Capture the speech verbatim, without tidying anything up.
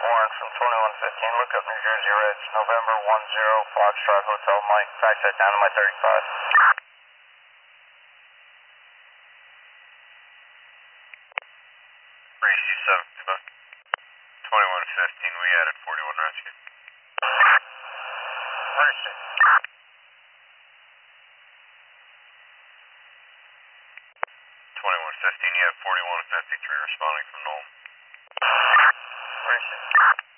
Warren from twenty-one fifteen, look up New Jersey Reds, November one zero, Foxtrot Hotel Mike, fax that down to my thirty-five. Race U seven, twenty-one fifteen, we added forty-one rescue. Understood. twenty-one fifteen, you have forty-one fifty-three responding from Nome. Understood.